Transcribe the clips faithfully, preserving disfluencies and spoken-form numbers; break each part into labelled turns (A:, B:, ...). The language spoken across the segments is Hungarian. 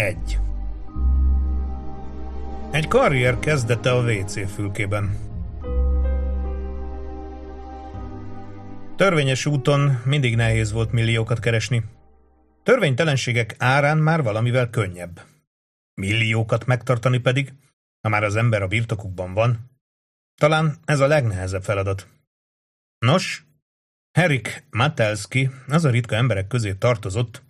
A: egy. Egy karrier kezdete a vé cé fülkében. Törvényes úton mindig nehéz volt milliókat keresni. Törvénytelenségek árán már valamivel könnyebb. Milliókat megtartani pedig, ha már az ember a birtokukban van, talán ez a legnehezebb feladat. Nos, Henrik Matelszky az a ritka emberek közé tartozott,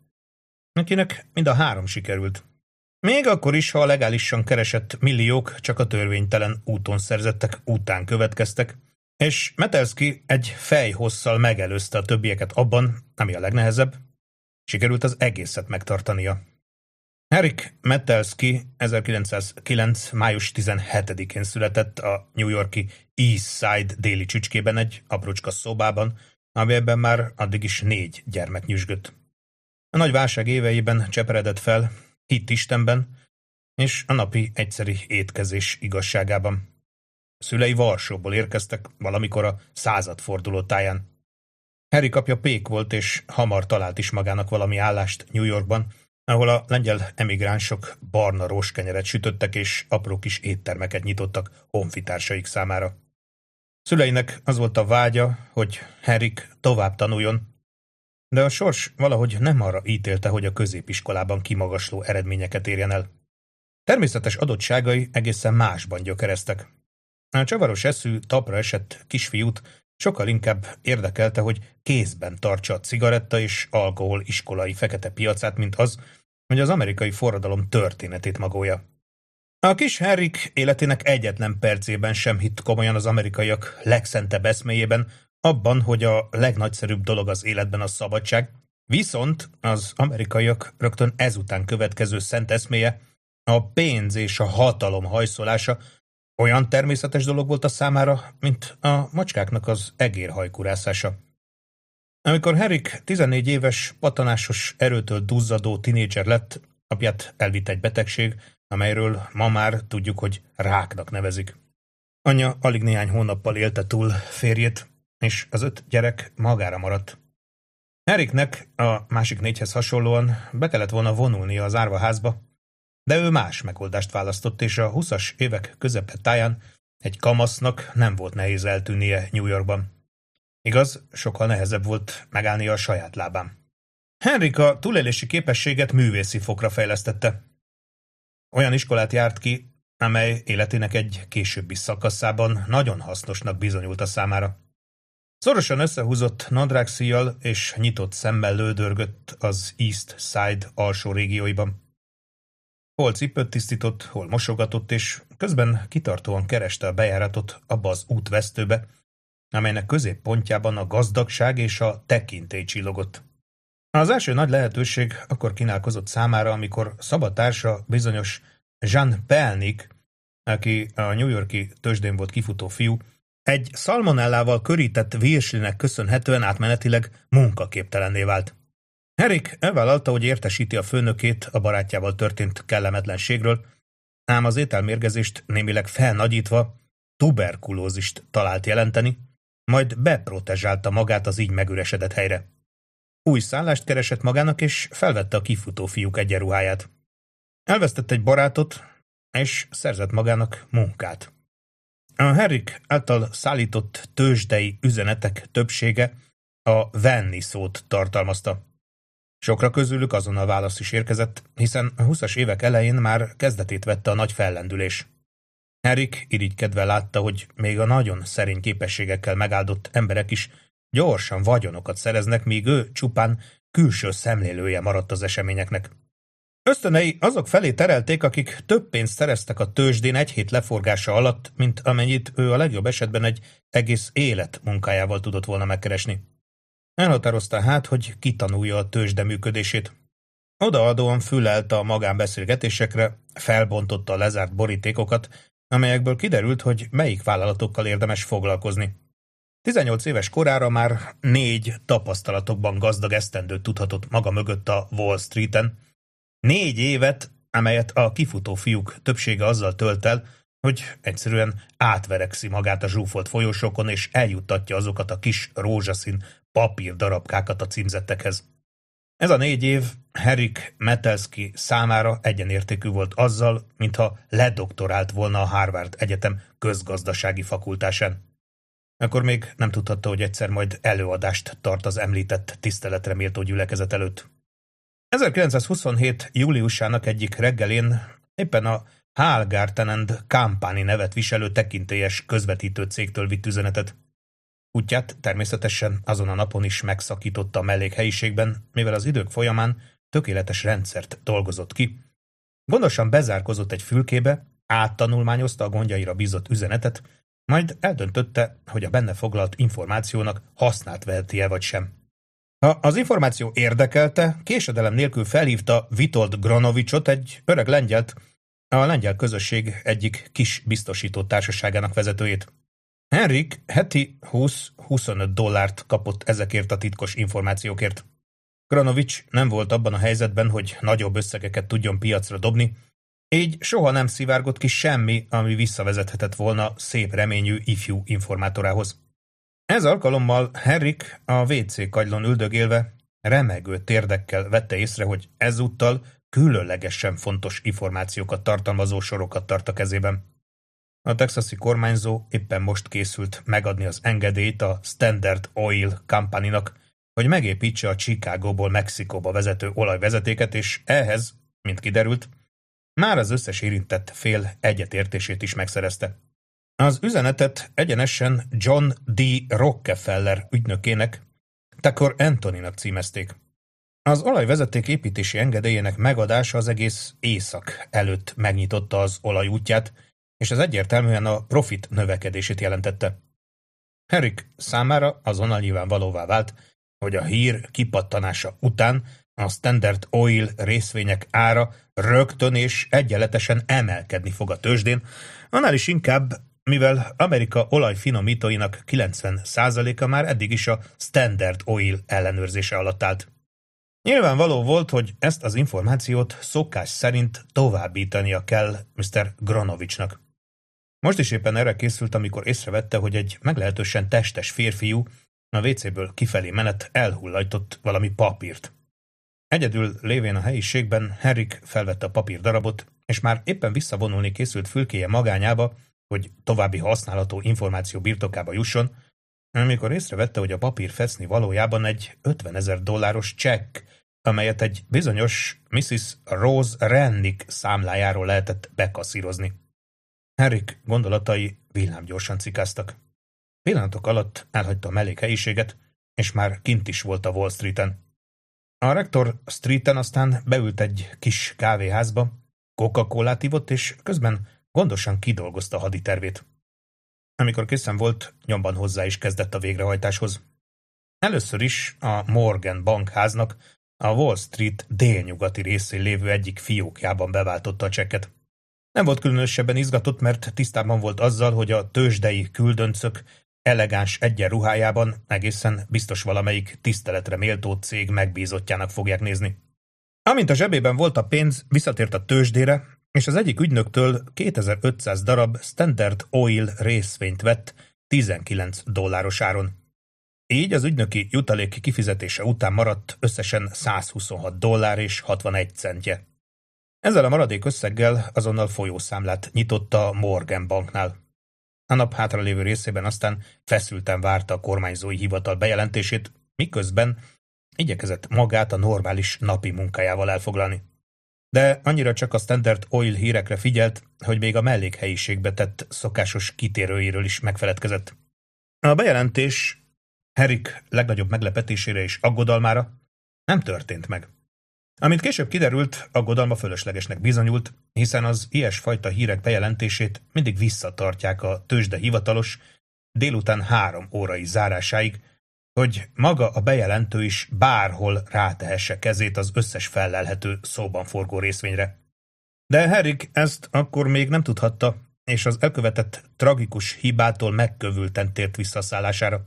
A: akinek mind a három sikerült. Még akkor is, ha a legálisan keresett milliók csak a törvénytelen úton szerzettek után következtek, és Matelszky egy fejhosszal megelőzte a többieket abban, ami a legnehezebb, sikerült az egészet megtartania. Henrik Matelszky ezerkilencszázkilenc. május tizenhetedikén született a New York-i East Side déli csücskében egy aprócska szobában, amelyben már addig is négy gyermek nyüzsgött. A nagy válság éveiben cseperedett fel, hitt Istenben, és a napi egyszeri étkezés igazságában. Szülei Varsóból érkeztek valamikor a századforduló táján. Henrik apja pék volt, és hamar talált is magának valami állást New Yorkban, ahol a lengyel emigránsok barna rózskenyeret sütöttek, és apró kis éttermeket nyitottak honfitársaik számára. Szüleinek az volt a vágya, hogy Henrik tovább tanuljon, de a sors valahogy nem arra ítélte, hogy a középiskolában kimagasló eredményeket érjen el. Természetes adottságai egészen másban gyökereztek. A csavaros eszű, talpra esett kisfiút sokkal inkább érdekelte, hogy kézben tartsa a cigaretta és alkohol iskolai fekete piacát, mint az, hogy az amerikai forradalom történetét magolja. A kis Henrik életének egyetlen percében sem hitt komolyan az amerikaiak legszentebb eszméjében, abban, hogy a legnagyszerűbb dolog az életben a szabadság, viszont az amerikaiak rögtön ezután következő szent eszméje, a pénz és a hatalom hajszolása olyan természetes dolog volt a számára, mint a macskáknak az egérhajkurászása. Amikor Henrik tizennégy éves, patanásos, erőtől duzzadó tinédzser lett, apját elvitt egy betegség, amelyről ma már tudjuk, hogy ráknak nevezik. Anyja alig néhány hónappal élte túl férjét, és az öt gyerek magára maradt. Henriknek a másik négyhez hasonlóan be kellett volna vonulnia az árvaházba, de ő más megoldást választott, és a huszas évek közepetáján egy kamasznak nem volt nehéz eltűnnie New Yorkban. Igaz, sokkal nehezebb volt megállnia a saját lábán. Henrik a túlélési képességet művészi fokra fejlesztette. Olyan iskolát járt ki, amely életének egy későbbi szakaszában nagyon hasznosnak bizonyult a számára. Szorosan összehúzott nadrágszíjjal és nyitott szemmel lődörgött az East Side alsó régióiban. Hol cipőt tisztított, hol mosogatott, és közben kitartóan kereste a bejáratot abba az útvesztőbe, amelynek középpontjában a gazdagság és a tekintély csillogott. Az első nagy lehetőség akkor kínálkozott számára, amikor szabadtársa bizonyos Jean Pelnik, aki a New York-i tőzsdén volt kifutó fiú, egy szalmonellával körített virslinek köszönhetően átmenetileg munkaképtelenné vált. Henrik elvállalta, hogy értesíti a főnökét a barátjával történt kellemetlenségről, ám az ételmérgezést némileg felnagyítva tuberkulózist talált jelenteni, majd beprotezsálta magát az így megüresedett helyre. Új szállást keresett magának, és felvette a kifutó fiúk egyenruháját. Elvesztett egy barátot, és szerzett magának munkát. A Henrik által szállított tőzsdei üzenetek többsége a venni szót tartalmazta. Sokra közülük azonnal válasz is érkezett, hiszen a huszas évek elején már kezdetét vette a nagy fellendülés. Henrik irigykedve látta, hogy még a nagyon szerény képességekkel megáldott emberek is gyorsan vagyonokat szereznek, míg ő csupán külső szemlélője maradt az eseményeknek. Ösztönei azok felé terelték, akik több pénzt szereztek a tőzsdén egy hét leforgása alatt, mint amennyit ő a legjobb esetben egy egész élet munkájával tudott volna megkeresni. Elhatározta hát, hogy kitanulja a tőzsde működését. Odaadóan fülelte a magánbeszélgetésekre, felbontotta a lezárt borítékokat, amelyekből kiderült, hogy melyik vállalatokkal érdemes foglalkozni. tizennyolc éves korára már négy tapasztalatokban gazdag esztendőt tudhatott maga mögött a Wall Streeten. Négy évet, amelyet a kifutó fiúk többsége azzal tölt el, hogy egyszerűen átverekszi magát a zsúfolt folyosókon, és eljuttatja azokat a kis rózsaszín papír darabkákat a címzettekhez. Ez a négy év Henrik Metelsky számára egyenértékű volt azzal, mintha ledoktorált volna a Harvard Egyetem közgazdasági fakultásán. Akkor még nem tudhatta, hogy egyszer majd előadást tart az említett tiszteletre méltó gyülekezet előtt. ezerkilencszázhuszonhét. júliusának egyik reggelén éppen a Hallgarten and Company nevet viselő tekintélyes közvetítő cégtől vitt üzenetet. Útját természetesen azon a napon is megszakította a mellékhelyiségben, mivel az idők folyamán tökéletes rendszert dolgozott ki. Gondosan bezárkozott egy fülkébe, áttanulmányozta a gondjaira bízott üzenetet, majd eldöntötte, hogy a benne foglalt információnak hasznát veheti-e vagy sem. Ha az információ érdekelte, késedelem nélkül felhívta Witold Gronowicsot, egy öreg lengyelt, a lengyel közösség egyik kis biztosító társaságának vezetőjét. Henrik heti húsz-huszonöt dollárt kapott ezekért a titkos információkért. Gronowics nem volt abban a helyzetben, hogy nagyobb összegeket tudjon piacra dobni, így soha nem szivárgott ki semmi, ami visszavezethetett volna szép reményű ifjú informátorához. Ez alkalommal Henrik a vé cé kagylon üldögélve remegő térdekkel vette észre, hogy ezúttal különlegesen fontos információkat tartalmazó sorokat tart a kezében. A texasi kormányzó éppen most készült megadni az engedélyt a Standard Oil Company-nak, hogy megépítse a Chicagóból Mexikóba vezető olajvezetéket, és ehhez, mint kiderült, már az összes érintett fél egyetértését is megszerezte. Az üzenetet egyenesen John D. Rockefeller ügynökének, Tucker Anthonynak címezték. Az olajvezeték építési engedélyének megadása az egész észak előtt megnyitotta az olaj útját, és ez egyértelműen a profit növekedését jelentette. Henrik számára azonnal nyilvánvalóvá vált, hogy a hír kipattanása után a Standard Oil részvények ára rögtön és egyenletesen emelkedni fog a tőzsdén, annál is inkább, mivel Amerika olajfinomítóinak kilencven százaléka már eddig is a Standard Oil ellenőrzése alatt állt. Nyilvánvaló volt, hogy ezt az információt szokás szerint továbbítania kell miszter Gronowicsnak. Most is éppen erre készült, amikor észrevette, hogy egy meglehetősen testes férfiú a vécéből kifelé menet elhullajtott valami papírt. Egyedül lévén a helyiségben Henrik felvette a papírdarabot, és már éppen visszavonulni készült fülkéje magányába, hogy további használható információ birtokába jusson, amikor észrevette, hogy a papír fecni valójában egy ötvenezer dolláros csekk, amelyet egy bizonyos missziz Rose Rennick számlájáról lehetett bekaszírozni. Henrik gondolatai villámgyorsan cikáztak. Pillanatok alatt elhagyta a mellékhelyiséget, és már kint is volt a Wall Streeten. A Rector Streeten aztán beült egy kis kávéházba, Coca-Colát ivott, és közben gondosan kidolgozta a haditervét. Amikor készen volt, nyomban hozzá is kezdett a végrehajtáshoz. Először is a Morgan bankháznak a Wall Street délnyugati részén lévő egyik fiókjában beváltotta a csekket. Nem volt különösebben izgatott, mert tisztában volt azzal, hogy a tőzsdei küldöncök elegáns egyenruhájában egészen biztos valamelyik tiszteletre méltó cég megbízottjának fogják nézni. Amint a zsebében volt a pénz, visszatért a tőzsdére, és az egyik ügynöktől kétezer-ötszáz darab Standard Oil részvényt vett tizenkilenc dolláros áron. Így az ügynöki jutalék kifizetése után maradt összesen százhuszonhat dollár és hatvanegy centje. Ezzel a maradék összeggel azonnal folyószámlát nyitotta a Morgan banknál. A nap hátralévő részében aztán feszülten várta a kormányzói hivatal bejelentését, miközben igyekezett magát a normális napi munkájával elfoglalni. De annyira csak a Standard Oil hírekre figyelt, hogy még a mellékhelyiségbe tett szokásos kitérőiről is megfeledkezett. A bejelentés Henrik legnagyobb meglepetésére és aggodalmára nem történt meg. Amint később kiderült, aggodalma fölöslegesnek bizonyult, hiszen az ilyesfajta hírek bejelentését mindig visszatartják a tőzsde hivatalos délután három órai zárásáig, hogy maga a bejelentő is bárhol rátehesse kezét az összes fellelhető szóban forgó részvényre. De Henrik ezt akkor még nem tudhatta, és az elkövetett tragikus hibától megkövülten tért vissza a szállására.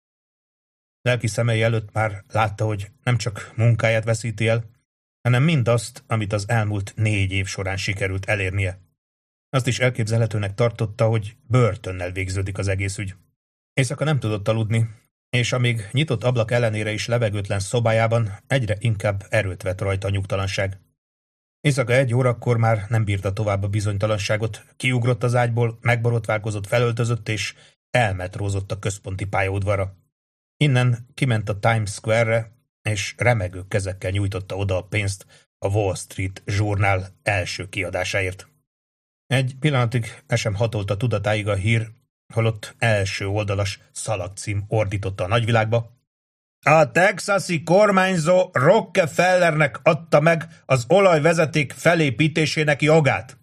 A: Lelki szemei előtt már látta, hogy nem csak munkáját veszíti el, hanem mindazt, amit az elmúlt négy év során sikerült elérnie. Azt is elképzelhetőnek tartotta, hogy börtönnel végződik az egész ügy. Éjszaka nem tudott aludni, és amíg nyitott ablak ellenére is levegőtlen szobájában egyre inkább erőt vett rajta a nyugtalanság. Éjszaka egy órakor már nem bírta tovább a bizonytalanságot, kiugrott az ágyból, megborotválkozott, felöltözött és elmetrózott a központi pályaudvarra. Innen kiment a Times Square-re, és remegő kezekkel nyújtotta oda a pénzt a Wall Street Journal első kiadásáért. Egy pillanatig el sem hatolt a tudatáig a hír, holott első oldalas szalagcím ordította a nagyvilágba. A texasi kormányzó Rockefellernek adta meg az olajvezeték felépítésének jogát.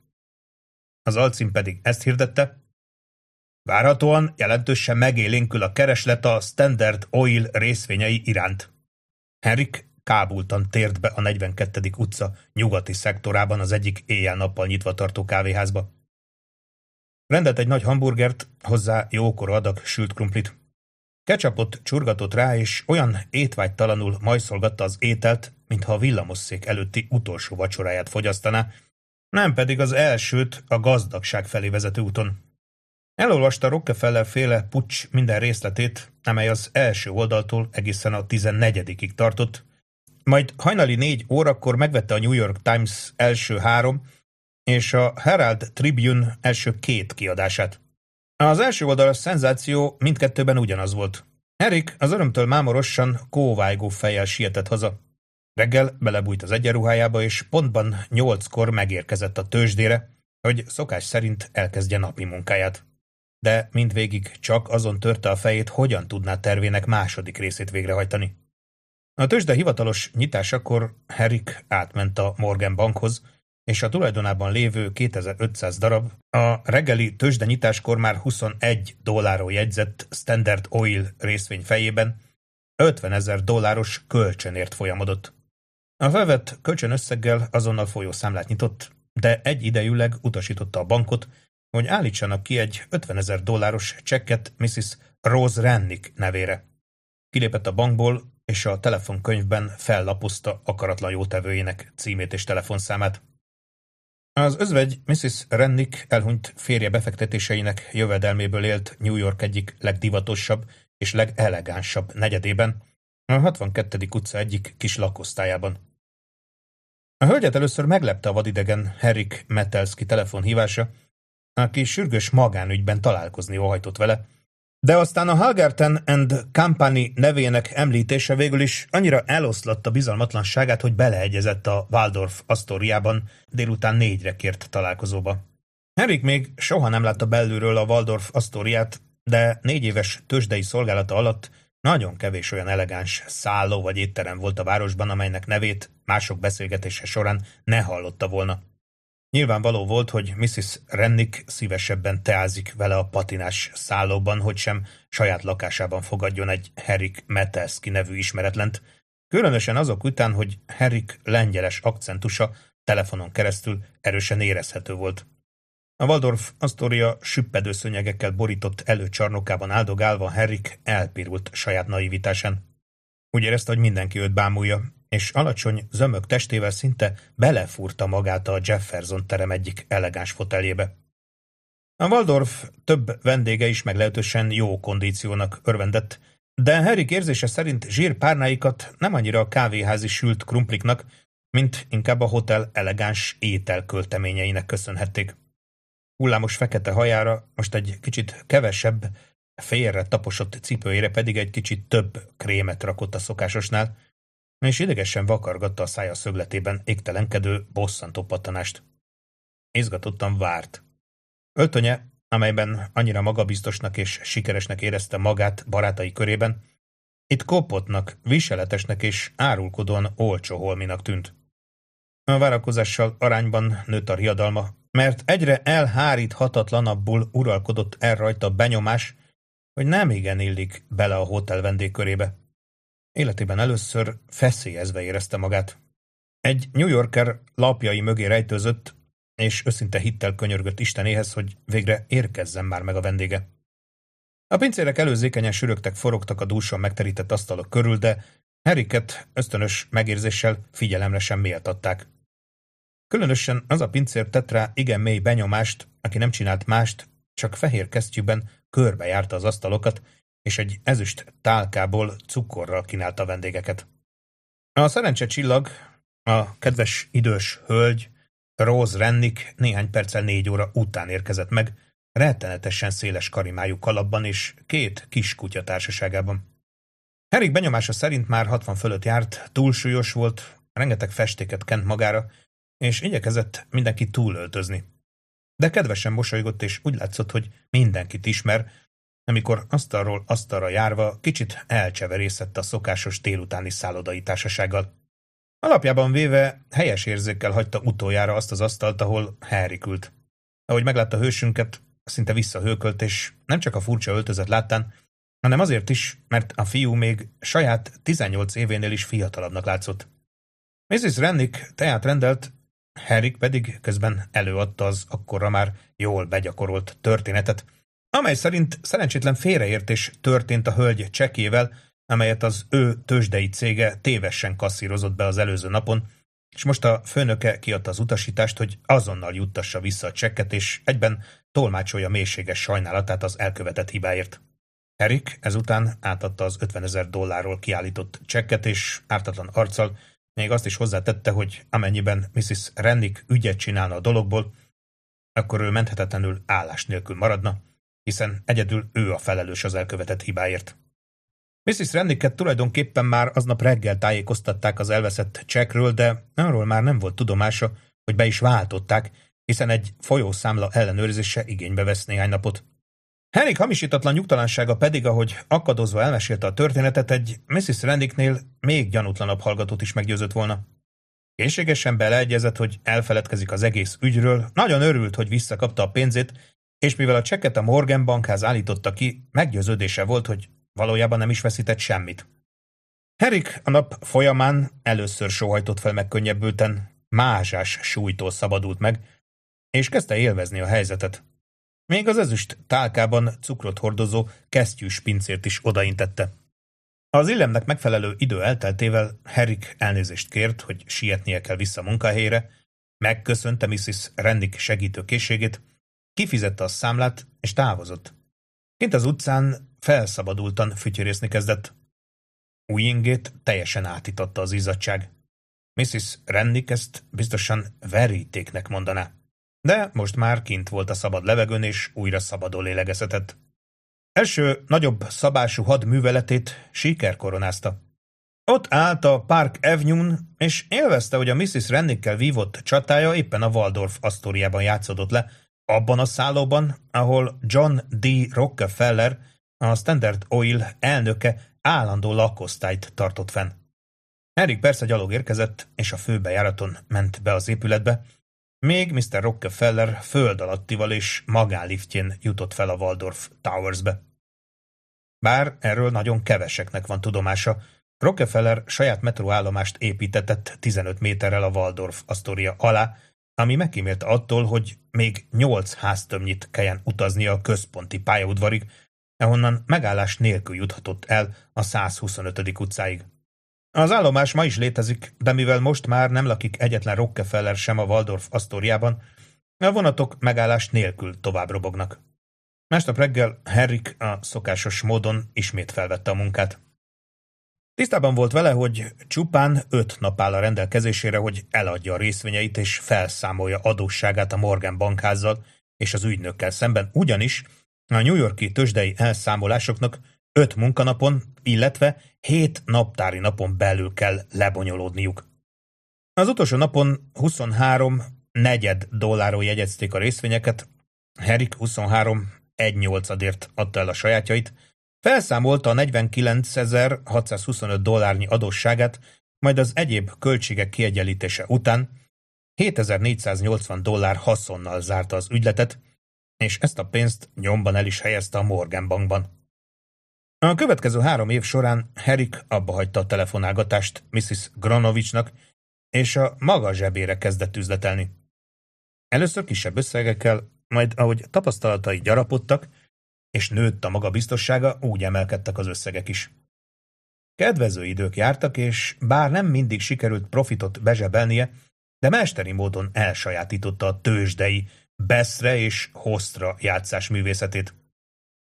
A: Az alcím pedig ezt hirdette. Várhatóan jelentősen megélénkül a kereslet a Standard Oil részvényei iránt. Henrik kábultan tért be a negyvenkettedik utca nyugati szektorában az egyik éjjel-nappal nyitva tartó kávéházba. Rendelt egy nagy hamburgert, hozzá jókora adag sült krumplit. Ketchupot csurgatott rá, és olyan étvágytalanul majszolgatta az ételt, mintha a villamosszék előtti utolsó vacsoráját fogyasztaná, nem pedig az elsőt a gazdagság felé vezető úton. Elolvasta Rockefeller féle puccs minden részletét, amely az első oldaltól egészen a tizennegyedikig tartott, majd hajnali négy órakor megvette a New York Times első három és a Herald Tribune első két kiadását. Az első oldalas szenzáció mindkettőben ugyanaz volt. Henrik az örömtől mámorosan, kóvájgó fejjel sietett haza. Reggel belebújt az egyenruhájába, és pontban nyolckor megérkezett a tőzsdére, hogy szokás szerint elkezdje napi munkáját. De mindvégig csak azon törte a fejét, hogyan tudná tervének második részét végrehajtani. A tőzsde hivatalos nyitásakor Henrik átment a Morgan bankhoz, és a tulajdonában lévő kétezer-ötszáz darab, a reggeli tőzsde nyitáskor már huszonegy dolláron jegyzett Standard Oil részvény fejében ötvenezer dolláros kölcsönért folyamodott. A felvett kölcsönösszeggel azonnal folyószámlát nyitott, de egyidejűleg utasította a bankot, hogy állítsanak ki egy ötvenezer dolláros csekket missziz Rose Rennick nevére. Kilépett a bankból, és a telefonkönyvben fellapozta akaratlan jótevőjének címét és telefonszámát. Az özvegy missziz Rennick elhunyt férje befektetéseinek jövedelméből élt New York egyik legdivatosabb és legelegánsabb negyedében, a hatvankettedik utca egyik kis lakosztályában. A hölgyet először meglepte a vadidegen Henrik Mettelszky telefonhívása, aki sürgős magánügyben találkozni óhajtott vele, de aztán a Halgerten and Company nevének említése végül is annyira eloszlatta bizalmatlanságát, hogy beleegyezett a Waldorf Astoriában délután négyre kért találkozóba. Henrik még soha nem látta belülről a Waldorf Astoriát, de négy éves tőzsdei szolgálata alatt nagyon kevés olyan elegáns szálló vagy étterem volt a városban, amelynek nevét mások beszélgetése során ne hallotta volna. Nyilvánvaló volt, hogy missziz Rennick szívesebben teázik vele a patinás szállóban, hogy sem saját lakásában fogadjon egy Henrik Mettelszky nevű ismeretlent, különösen azok után, hogy Henrik lengyeles akcentusa telefonon keresztül erősen érezhető volt. A Waldorf Astoria süppedő szőnyegekkel borított előcsarnokában áldogálva Henrik elpirult saját naivitásán. Úgy érezte, hogy mindenki őt bámulja, és alacsony, zömök testével szinte belefúrta magát a Jefferson terem egyik elegáns foteljébe. A Waldorf több vendége is meglehetősen jó kondíciónak örvendett, de Henrik érzése szerint zsírpárnáikat nem annyira a kávéházi sült krumpliknak, mint inkább a hotel elegáns ételkölteményeinek köszönhették. Hullámos fekete hajára most egy kicsit kevesebb, félre taposott cipőjére pedig egy kicsit több krémet rakott a szokásosnál, és idegesen vakargatta a szája szögletében égtelenkedő, bosszantó pattanást. Izgatottan várt. Öltönye, amelyben annyira magabiztosnak és sikeresnek érezte magát barátai körében, itt kopottnak, viseletesnek és árulkodóan olcsó holminak tűnt. A várakozással arányban nőtt a riadalma, mert egyre elháríthatatlanabbul uralkodott el rajta benyomás, hogy nem igen illik bele a hotel vendégkörébe. Életében először feszélyezve érezte magát. Egy New Yorker lapjai mögé rejtőzött, és őszinte hittel könyörgött Istenéhez, hogy végre érkezzen már meg a vendége. A pincérek előzékenyen sürögtek, forogtak a dúsan megterített asztalok körül, de Henriket ösztönös megérzéssel figyelemre sem méltatták. Különösen az a pincér tett rá igen mély benyomást, aki nem csinált mást, csak fehér kesztyűben körbejárta az asztalokat, és egy ezüst tálkából cukorral kínálta a vendégeket. A szerencse csillag, a kedves idős hölgy, Rose Rennick néhány perccel négy óra után érkezett meg, rettenetesen széles karimájú kalapban és két kis kutya társaságában. Harry benyomása szerint már hatvan fölött járt, túlsúlyos volt, rengeteg festéket kent magára, és igyekezett mindenkit túlöltözni. De kedvesen mosolygott, és úgy látszott, hogy mindenkit ismer, amikor asztalról asztalra járva kicsit elcseverészett a szokásos délutáni szállodai társasággal. Alapjában véve helyes érzékkel hagyta utoljára azt az asztalt, ahol Harry ült. Ahogy meglátta hősünket, szinte visszahőkölt, és nem csak a furcsa öltözet láttán, hanem azért is, mert a fiú még saját tizennyolc événél is fiatalabbnak látszott. missziz Rennick teát rendelt, Harry pedig közben előadta az akkorra már jól begyakorolt történetet, amely szerint szerencsétlen félreértés történt a hölgy csekkével, amelyet az ő tőzsdei cége tévesen kasszírozott be az előző napon, és most a főnöke kiadta az utasítást, hogy azonnal juttassa vissza a csekket, és egyben tolmácsolja mélységes sajnálatát az elkövetett hibáért. Eric ezután átadta az ötvenezer dollárról kiállított csekket, és ártatlan arccal még azt is hozzátette, hogy amennyiben missziz Rennick ügyet csinálna a dologból, akkor ő menthetetlenül állás nélkül maradna, hiszen egyedül ő a felelős az elkövetett hibáért. missziz Rennicket tulajdonképpen már aznap reggel tájékoztatták az elveszett csekkről, de arról már nem volt tudomása, hogy be is váltották, hiszen egy folyószámla ellenőrzése igénybe vesz néhány napot. Harry hamisítatlan nyugtalansága pedig, ahogy akadozva elmesélte a történetet, egy missziz Rennicknél még gyanutlanabb hallgatót is meggyőzött volna. Készségesen beleegyezett, hogy elfeledkezik az egész ügyről, nagyon örült, hogy visszakapta a pénzét, és mivel a csekket a Morgan bankház állította ki, meggyőződése volt, hogy valójában nem is veszített semmit. Harry a nap folyamán először sóhajtott fel megkönnyebbülten, mázsás súlytól szabadult meg, és kezdte élvezni a helyzetet. Még az ezüst tálkában cukrot hordozó kesztyűs pincért is odaintette. Az illemnek megfelelő idő elteltével Harry elnézést kért, hogy sietnie kell vissza munkahelyére, megköszönte missziz Rennick segítőkészségét, kifizette a számlát, és távozott. Kint az utcán felszabadultan fütyörészni kezdett. Új ingét teljesen átitatta az izzadság. missziz Rennick ezt biztosan verítéknek mondaná. De most már kint volt a szabad levegőn, és újra szabadon lélegezhetett. Első nagyobb szabású hadműveletét siker koronázta. Ott állt a Park Avenue-n, és élvezte, hogy a missziz Rennickkel vívott csatája éppen a Waldorf Astoriában játszódott le, abban a szállóban, ahol John D. Rockefeller, a Standard Oil elnöke állandó lakosztályt tartott fenn. Harry persze gyalog érkezett, és a főbejáraton ment be az épületbe, még miszter Rockefeller föld alattival és magánliftjén jutott fel a Waldorf Towersbe. Bár erről nagyon keveseknek van tudomása, Rockefeller saját metróállomást építetett tizenöt méterrel a Waldorf Astoria alá, ami megkímélte attól, hogy még nyolc háztömnyit kelljen utaznia a központi pályaudvarig, ahonnan megállás nélkül juthatott el a százhuszonötödik utcáig. Az állomás ma is létezik, de mivel most már nem lakik egyetlen Rockefeller sem a Waldorf Astoriában, a vonatok megállás nélkül tovább robognak. Másnap reggel Harry a szokásos módon ismét felvette a munkát. Tisztában volt vele, hogy csupán öt nap áll a rendelkezésére, hogy eladja a részvényeit és felszámolja adósságát a Morgan bankházzal és az ügynökkel szemben, ugyanis a New York-i tőzsdei elszámolásoknak öt munkanapon, illetve hét naptári napon belül kell lebonyolódniuk. Az utolsó napon huszonhárom negyed dollárról jegyezték a részvényeket, Harry huszonhárom egy nyolcadért adta el a sajátjait, felszámolta a negyvenkilencezer-hatszázhuszonöt dollárnyi adósságát, majd az egyéb költségek kiegyenlítése után hétezer-négyszáznyolcvan dollár haszonnal zárta az ügyletet, és ezt a pénzt nyomban el is helyezte a Morgan bankban. A következő három év során Harry abbahagyta a telefonálgatást missziz Gronovichnak, és a maga zsebére kezdett üzletelni. Először kisebb összegekkel, majd ahogy tapasztalatai gyarapodtak, és nőtt a magabiztossága, úgy emelkedtek az összegek is. Kedvező idők jártak, és bár nem mindig sikerült profitot bezsebelnie, de mesteri módon elsajátította a tőzsdei Beszre és Hostra játszás művészetét.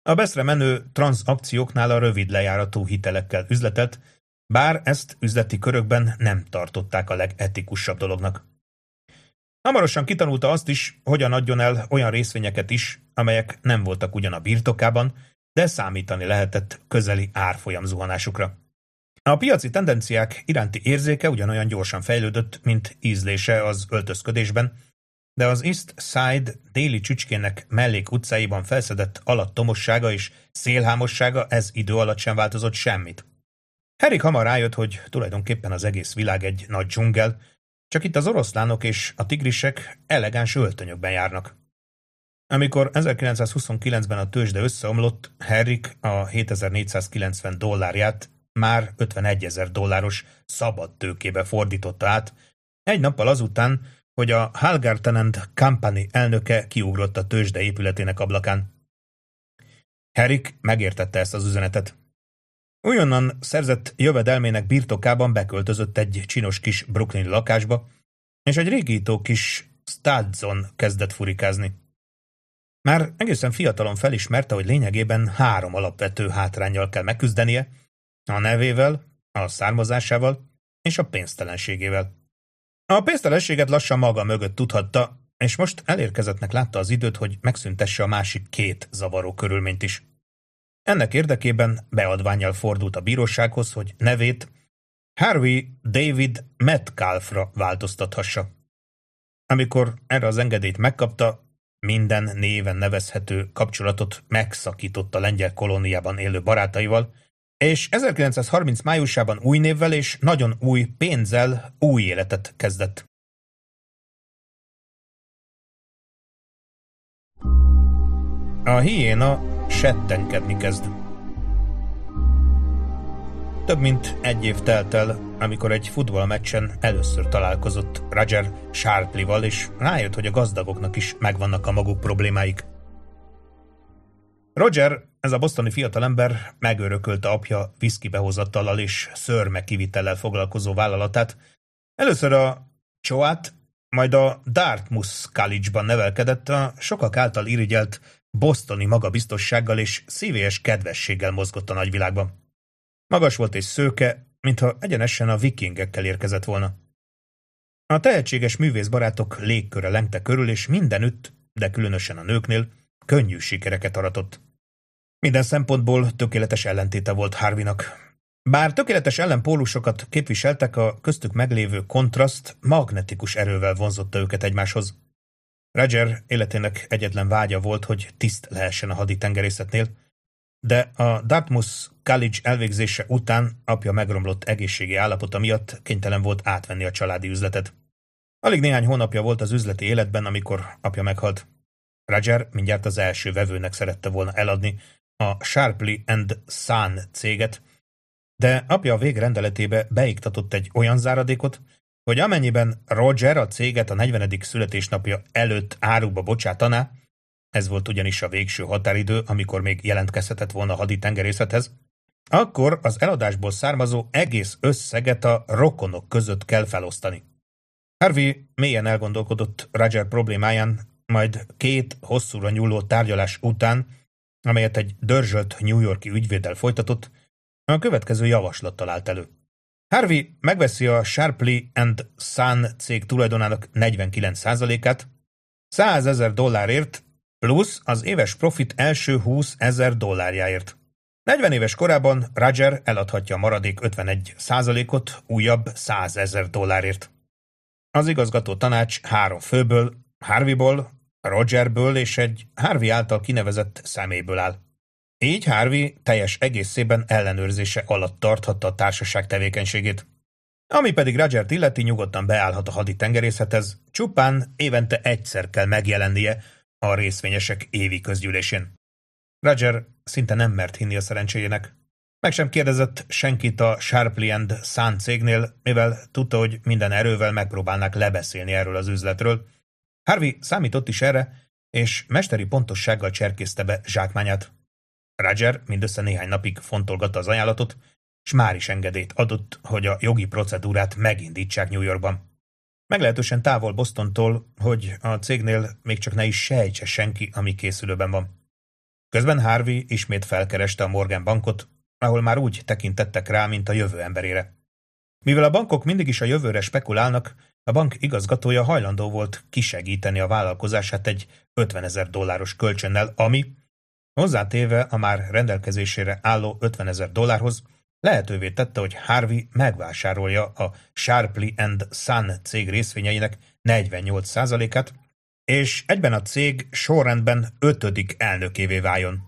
A: A Beszre menő tranzakcióknál a rövid lejáratú hitelekkel üzletelt, bár ezt üzleti körökben nem tartották a legetikusabb dolognak. Hamarosan kitanulta azt is, hogyan adjon el olyan részvényeket is, amelyek nem voltak ugyan a birtokában, de számítani lehetett közeli árfolyam zuhanásukra. A piaci tendenciák iránti érzéke ugyanolyan gyorsan fejlődött, mint ízlése az öltözködésben, de az East Side déli csücskének mellék utcáiban felszedett alattomossága és szélhámossága ez idő alatt sem változott semmit. Herrick hamar rájött, hogy tulajdonképpen az egész világ egy nagy dzsungel, csak itt az oroszlánok és a tigrisek elegáns öltönyökben járnak. Amikor ezerkilencszázhuszonkilencben a tőzsde összeomlott, Herrick a hétezer-négyszázkilencven dollárját már ötvenegyezer dolláros szabad tőkébe fordította át, egy nappal azután, hogy a Halgarten and Company elnöke kiugrott a tőzsde épületének ablakán. Herrick megértette ezt az üzenetet. Újonnan szerzett jövedelmének birtokában beköltözött egy csinos kis brooklyni lakásba, és egy régító kis Stadzon kezdett furikázni. Már egészen fiatalon felismerte, hogy lényegében három alapvető hátránnyal kell megküzdenie, a nevével, a származásával és a pénztelenségével. A pénztelenséget lassan maga mögött tudhatta, és most elérkezettnek látta az időt, hogy megszüntesse a másik két zavaró körülményt is. Ennek érdekében beadvánnyal fordult a bírósághoz, hogy nevét Harvey David Metcalfra változtathassa. Amikor erre az engedélyt megkapta, minden néven nevezhető kapcsolatot megszakított a lengyel kolóniában élő barátaival, és ezerkilencszázharminc májusában új névvel és nagyon új pénzzel új életet kezdett. A hiéna settenkedni kezd. Több mint egy év telt el, amikor egy futballmeccsen először találkozott Roger Sharpley-val, és rájött, hogy a gazdagoknak is megvannak a maguk problémáik. Roger, ez a bostoni fiatalember megörökölte apja viszkibehozatallal és szörme kivitellel foglalkozó vállalatát. Először a Choate, majd a Dartmouth College-ban nevelkedett, a sokak által irigyelt bostoni magabiztossággal és szívélyes kedvességgel mozgott a nagyvilágban. Magas volt és szőke, mintha egyenesen a vikingekkel érkezett volna. A tehetséges művészbarátok légköre lengte körül, és mindenütt, de különösen a nőknél, könnyű sikereket aratott. Minden szempontból tökéletes ellentéte volt Harveynak. Bár tökéletes ellenpólusokat képviseltek, a köztük meglévő kontraszt magnetikus erővel vonzotta őket egymáshoz. Roger életének egyetlen vágya volt, hogy tiszt lehessen a haditengerészetnél, de a Dartmouth College elvégzése után apja megromlott egészségi állapota miatt kénytelen volt átvenni a családi üzletet. Alig néhány hónapja volt az üzleti életben, amikor apja meghalt. Roger mindjárt az első vevőnek szerette volna eladni a Sharpley and Son céget, de apja a végrendeletébe beiktatott egy olyan záradékot, hogy amennyiben Roger a céget a negyvenedik születésnapja előtt áruba bocsátaná, ez volt ugyanis a végső határidő, amikor még jelentkezhetett volna a haditengerészethez, akkor az eladásból származó egész összeget a rokonok között kell felosztani. Harvey mélyen elgondolkodott Roger problémáján, majd két hosszúra nyúló tárgyalás után, amelyet egy dörzsölt New York-i ügyvéddel folytatott, a következő javaslattal állt elő. Harvey megveszi a Sharpley and Son cég tulajdonának negyvenkilenc százalékát, százezer dollárért, plusz az éves profit első húszezer dollárjáért. negyven éves korában Roger eladhatja a maradék ötvenegy százalékot újabb százezer dollárért. Az igazgató tanács három főből, Harveyból, Rogerből és egy Harvey által kinevezett személyből áll. Így Harvey teljes egészében ellenőrzése alatt tarthatta a társaság tevékenységét. Ami pedig Rogert illeti, nyugodtan beállhat a haditengerészethez, csupán évente egyszer kell megjelennie a részvényesek évi közgyűlésén. Roger szinte nem mert hinni a szerencséjének. Meg sem kérdezett senkit a Sharpley and Son cégnél, mivel tudta, hogy minden erővel megpróbálnák lebeszélni erről az üzletről. Harvey számított is erre, és mesteri pontossággal cserkészte be zsákmányát. Roger mindössze néhány napig fontolgatta az ajánlatot, s már is engedélyt adott, hogy a jogi procedúrát megindítsák New Yorkban. Meglehetősen távol Bostontól, hogy a cégnél még csak ne is sejtse senki, ami készülőben van. Közben Harvey ismét felkereste a Morgan bankot, ahol már úgy tekintettek rá, mint a jövő emberére. Mivel a bankok mindig is a jövőre spekulálnak, a bank igazgatója hajlandó volt kisegíteni a vállalkozását egy ötvenezer dolláros kölcsönnel, ami, hozzátéve a már rendelkezésére álló ötvenezer dollárhoz, lehetővé tette, hogy Harvey megvásárolja a Sharpley and Son cég részvényeinek negyvennyolc százalékát, és egyben a cég sorrendben ötödik elnökévé váljon.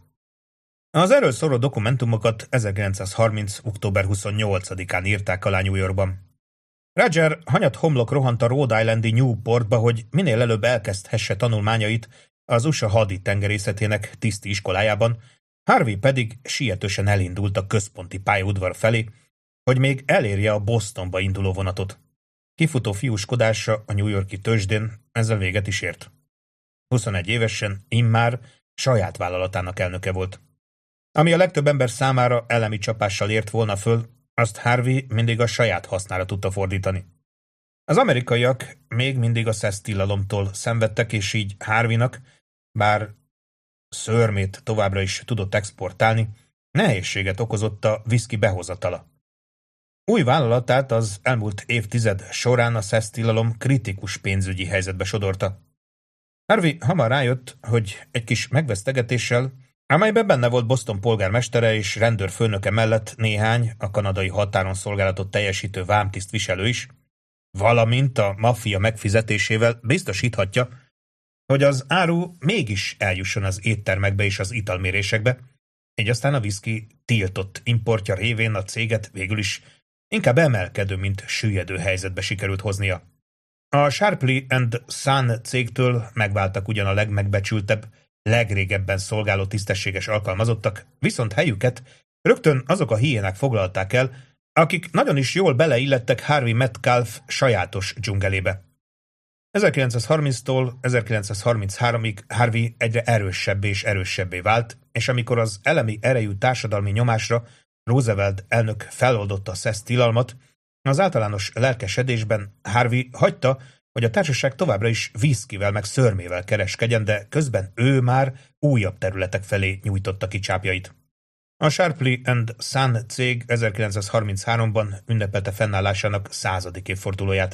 A: Az erről szóló dokumentumokat ezerkilencszázharminc. október huszonnyolcadikán írták alá New Yorkban. Roger hanyat homlok rohant a Rhode Islandi Newportba, hogy minél előbb elkezdhesse tanulmányait az u es á haditengerészetének tiszti iskolájában, Harvey pedig sietősen elindult a központi pályaudvar felé, hogy még elérje a Bostonba induló vonatot. Kifutó fiúskodása a New York-i tőzsdén ezzel véget is ért. huszonegy évesen immár saját vállalatának elnöke volt. Ami a legtöbb ember számára elemi csapással ért volna föl, azt Harvey mindig a saját hasznára tudta fordítani. Az amerikaiak még mindig a szesztilalomtól szenvedtek, és így Harveynak, bár szörmét továbbra is tudott exportálni, nehézséget okozott a viszki behozatala. Új vállalatát az elmúlt évtized során a szesztilalom kritikus pénzügyi helyzetbe sodorta. Harvey hamar rájött, hogy egy kis megvesztegetéssel, amelyben benne volt Boston polgármestere és rendőrfőnöke mellett néhány a kanadai határon szolgálatot teljesítő vámtisztviselő is, valamint a maffia megfizetésével biztosíthatja, hogy az áru mégis eljusson az éttermekbe és az italmérésekbe, így aztán a viszki tiltott importja révén a céget végül is inkább emelkedő, mint süllyedő helyzetbe sikerült hoznia. A Sharpley and Son cégtől megváltak ugyan a legmegbecsültebb, legrégebben szolgáló tisztességes alkalmazottak, viszont helyüket rögtön azok a hiénák foglalták el, akik nagyon is jól beleillettek Harvey Metcalf sajátos dzsungelébe. ezerkilencszázharminctól ezerkilencszázharmincháромig Harvey egyre erősebb és erősebbé vált, és amikor az elemi erejű társadalmi nyomásra Roosevelt elnök feloldotta a szesztilalmat, az általános lelkesedésben Harvey hagyta, hogy a társaság továbbra is viszkivel meg szörmével kereskedjen, de közben ő már újabb területek felé nyújtotta ki csápjait. A Sharpley and Son cég ezerkilencszázharmincháromban ünnepelte fennállásának századik évfordulóját.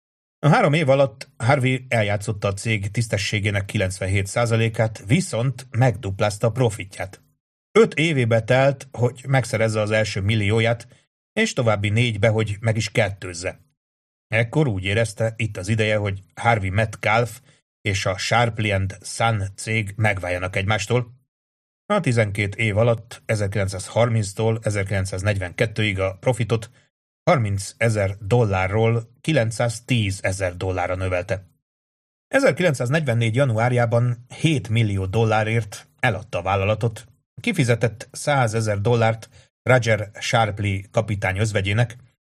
A: A három év alatt Harvey eljátszotta a cég tisztességének kilencvenhét százalékát, viszont megduplázta a profitját. Öt évébe telt, hogy megszerezze az első millióját, és további négybe, hogy meg is kettőzze. Ekkor úgy érezte, itt az ideje, hogy Harvey Metcalf és a Sharpley and Son cég megváljanak egymástól. A tizenkét év alatt ezerkilencszázharminctól ezerkilencszáznegyvenkettőig a profitot harmincezer dollárról kilencszáztízezer dollárra növelte. ezerkilencszáznegyvennégy januárjában hét millió dollárért eladta a vállalatot, kifizetett százezer dollárt Roger Sharpley kapitány özvegyének,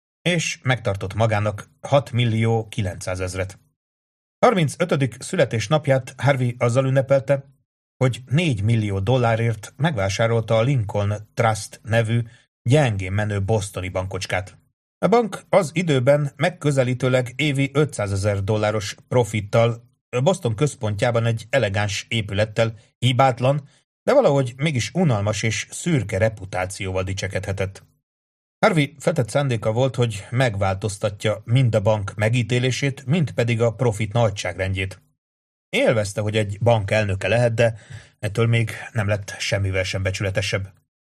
A: és megtartott magának hat millió kilencszázezret. harmincötödik születésnapját Harvey azzal ünnepelte, hogy négy millió dollárért megvásárolta a Lincoln Trust nevű gyengén menő bostoni bankocskát. A bank az időben megközelítőleg évi ötszázezer dolláros profittal, Boston központjában egy elegáns épülettel, hibátlan, de valahogy mégis unalmas és szürke reputációval dicsekedhetett. Harvey feltett szándéka volt, hogy megváltoztatja mind a bank megítélését, mind pedig a profit nagyságrendjét. Élvezte, hogy egy bank elnöke lehet, de ettől még nem lett semmivel sem becsületesebb.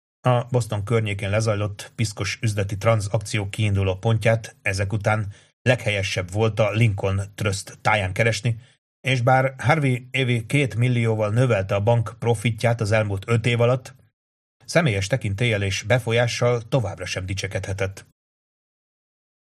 A: A Boston környékén lezajlott piszkos üzleti tranzakció kiinduló pontját ezek után leghelyesebb volt a Lincoln Trust táján keresni, és bár Harvey évi két millióval növelte a bank profitját az elmúlt öt év alatt, személyes tekintéllyel és befolyással továbbra sem dicsekedhetett.